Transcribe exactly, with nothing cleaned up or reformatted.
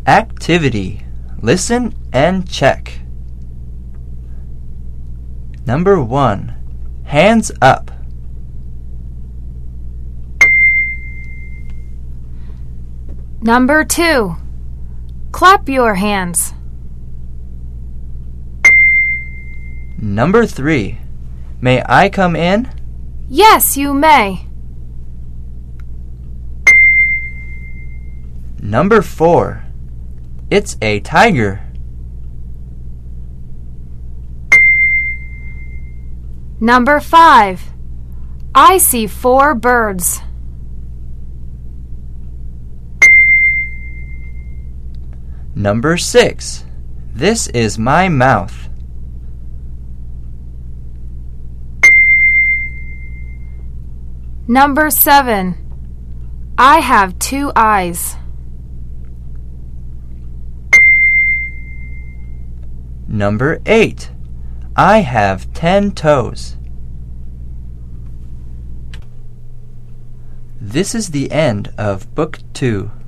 Activity. Listen and check. Number one. Hands up. Number two. Clap your hands. Number three. May I come in? Yes, you may. Number four. It's a tiger. Number five. I see four birds. Number six. This is my mouth. Number seven. I have two eyes. Number eight. I have ten toes. This is the end of Book Two.